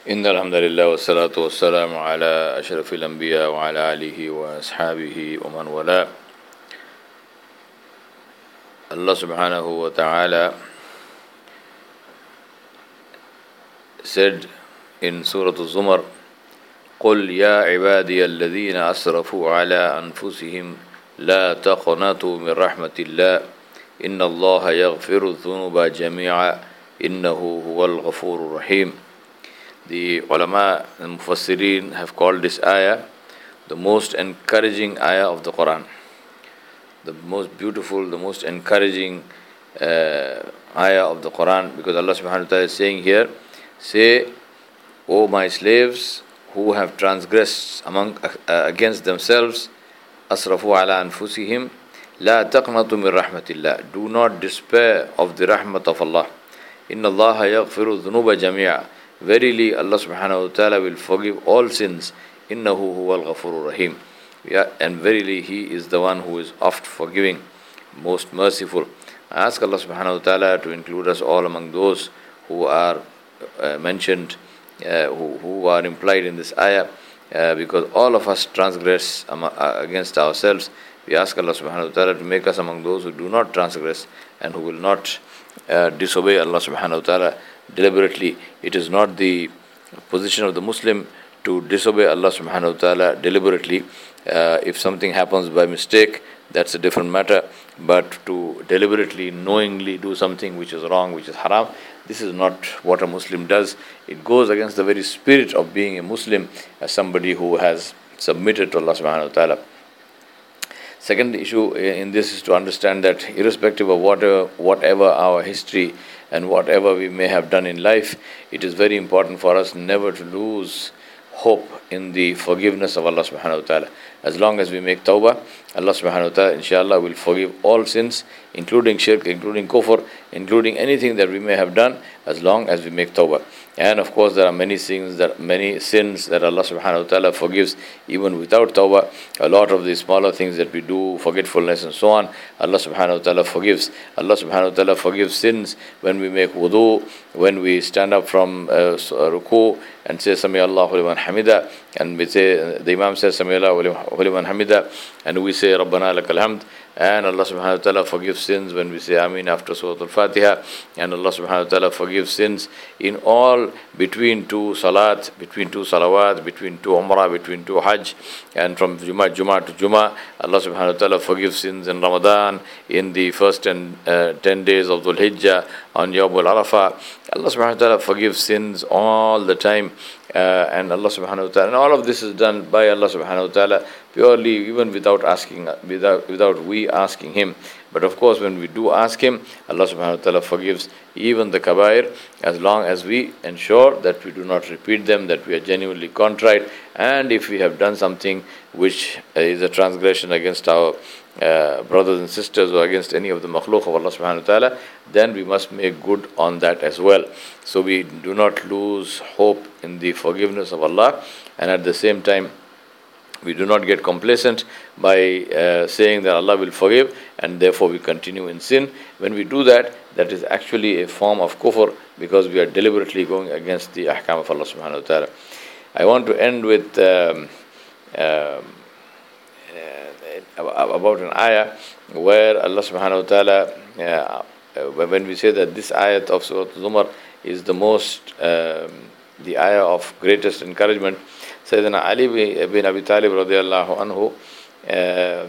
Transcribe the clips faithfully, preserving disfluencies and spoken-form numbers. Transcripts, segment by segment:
إن الحمد لله والصلاة والسلام على أشرف الأنبياء وعلى آله وأصحابه ومن والاه. Allah subhanahu wa ta'ala said in Surah Al-Zumar, قُلْ يَا عِبَادِيَ الَّذِينَ أَسْرَفُوا عَلَىٰ أَنفُسِهِمْ لَا تَقْنَطُوا مِنْ رَحْمَةِ اللَّهِ إِنَّ اللَّهَ يَغْفِرُ الذُّنُوبَ جَمِيعًا إِنَّهُ هُوَ الْغَفُورُ الرَّحِيمُ. The ulama and mufassirin have called this ayah the most encouraging ayah of the Quran. The most beautiful, the most encouraging uh, ayah of the Quran, because Allah subhanahu wa ta'ala is saying here, say, O my slaves who have transgressed among uh, against themselves, asrafu ala anfusihim, la taqnatu min rahmatillah. Do not despair of the rahmat of Allah. Inna Allah yaghfiru dhunuba jami'a. Verily Allah subhanahu wa ta'ala will forgive all sins. Innahu huwal ghafurur rahim. Yeah, and verily He is the one who is oft forgiving, most merciful. I ask Allah subhanahu wa ta'ala to include us all among those who are uh, mentioned, uh, who, who are implied in this ayah, uh, because all of us transgress am- uh, against ourselves. We ask Allah subhanahu wa ta'ala to make us among those who do not transgress and who will not uh, disobey Allah subhanahu wa ta'ala deliberately. It is not the position of the Muslim to disobey Allah subhanahu wa ta'ala deliberately. Uh, if something happens by mistake, that's a different matter. But to deliberately, knowingly do something which is wrong, which is haram, this is not what a Muslim does. It goes against the very spirit of being a Muslim, as somebody who has submitted to Allah subhanahu wa ta'ala. Second issue in this is to understand that irrespective of whatever, whatever our history and whatever we may have done in life, it is very important for us never to lose hope in the forgiveness of Allah subhanahu wa ta'ala. As long as we make tawbah, Allah subhanahu wa ta'ala inshallah will forgive all sins, including shirk, including kufr, including anything that we may have done, as long as we make tawbah. And of course there are many sins that many sins that Allah subhanahu wa ta'ala forgives even without tawbah. A lot of the smaller things that we do, forgetfulness and so on, Allah subhanahu wa ta'ala forgives. Allah subhanahu wa ta'ala forgives sins when we make wudu, when we stand up from uh, ruku and say Sami Allahu liman hamida, and we say, the Imam says Sami Allahu liman hamida, and we say Rabbana lakal hamd. And Allah subhanahu wa ta'ala forgives sins when we say Ameen after Surah Al-Fatiha. And Allah subhanahu wa ta'ala forgives sins in all between two salat, between two salawat, between two umrah, between two hajj, and from Jummah, Jummah to Jummah. Allah subhanahu wa ta'ala forgives sins in Ramadan, in the first ten, uh, ten days of Dhul Hijjah, on Yawm al-Arafah. Allah subhanahu wa ta'ala forgives sins all the time. Uh, and Allah subhanahu wa ta'ala, and all of this is done by Allah subhanahu wa ta'ala purely, even without asking, without without we asking Him. But of course, when we do ask Him, Allah subhanahu wa ta'ala forgives even the kabair, as long as we ensure that we do not repeat them, that we are genuinely contrite, and if we have done something which is a transgression against our uh, brothers and sisters or against any of the makhluk of Allah subhanahu wa ta'ala, then we must make good on that as well. So we do not lose hope in the forgiveness of Allah, and at the same time we do not get complacent by uh, saying that Allah will forgive and therefore we continue in sin. When we do that, that is actually a form of kufr, because we are deliberately going against the ahkam of Allah subhanahu wa ta'ala. I want to end with um, um, uh, about an ayah where Allah subhanahu wa ta'ala, uh, when we say that this ayat of Surah Zumar is the most, um, the ayah of greatest encouragement, Sayyidina Ali bin Abi Talib radiallahu anhu uh,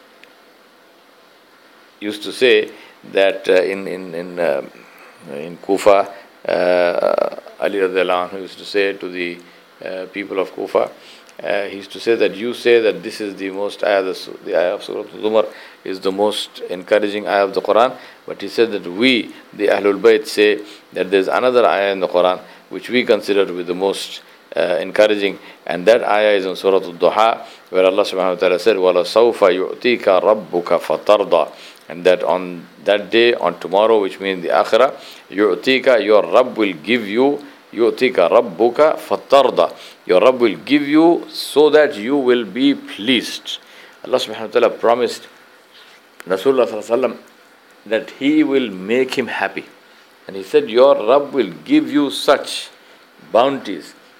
used to say that uh, in in in, uh, in Kufa, uh, Ali radiallahu anhu used to say to the uh, people of Kufa, uh, he used to say that you say that this is the most ayah, the, the ayah of Surah Zumar is the most encouraging ayah of the Quran, but he said that we, the Ahlul Bayt, say that there is another ayah in the Quran which we consider to be the most Uh, encouraging, and that ayah is in Surah Al-Duha, where Allah subhanahu wa ta'ala said, وَلَسَوْفَ يُؤْتِيكَ رَبُّكَ فَتَرْضَى, and that on that day, on tomorrow, which means the Akhirah, يُؤْتِيكَ, your Rabb will give you, يُؤْتِيكَ رَبُّكَ فَتَرْضَى, your Rabb will give you so that you will be pleased. Allah subhanahu wa ta'ala promised Rasulullah sallallahu alaihi wasallam that He will make him happy. And He said, your Rabb will give you such bounties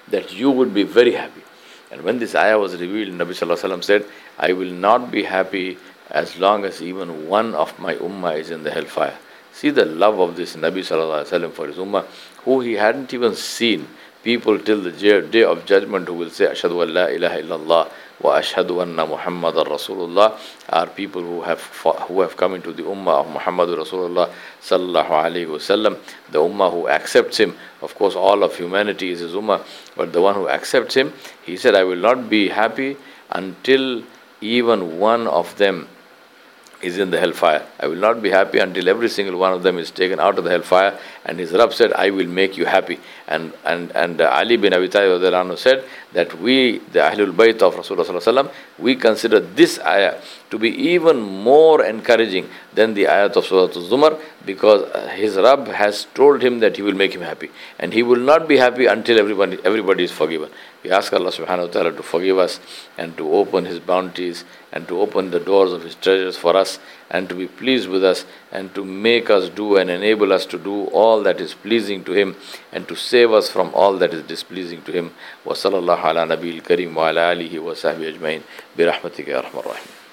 that you would be very happy. And when this ayah was revealed, Nabi Sallallahu Alaihi Wasallam said, I will not be happy as long as even one of my ummah is in the hellfire. See the love of this Nabi Sallallahu Alaihi Wasallam for his ummah, who he hadn't even seen. People till the day of judgment who will say, Ashhadu an la ilaha illallah wa ashhadu anna Muhammadan Rasulullah, are people who have who have come into the ummah of Muhammadur Rasulullah sallallahu alaihi wasallam, the ummah who accepts him. Of course, all of humanity is his ummah, but the one who accepts him, he said, I will not be happy until even one of them is in the hellfire. I will not be happy until every single one of them is taken out of the hellfire. And his Rabb said, I will make you happy. And and and uh, Ali bin Abi Talib said that we, the Ahlul Bayt of Rasulullah sallallahu alaihi wasallam, we consider this ayah to be even more encouraging than the ayat of Surah Al-Zumar, because his Rabb has told him that he will make him happy. And he will not be happy until everybody, everybody is forgiven. We ask Allah subhanahu wa ta'ala to forgive us and to open his bounties and to open the doors of his treasures for us and to be pleased with us and to make us do and enable us to do all that is pleasing to him and to save us from all that is displeasing to him. Wa sallallahu ala nabiyil kareem wa ala alihi wa sahbihi ajmain bi rahmatika ya arhamar rahim.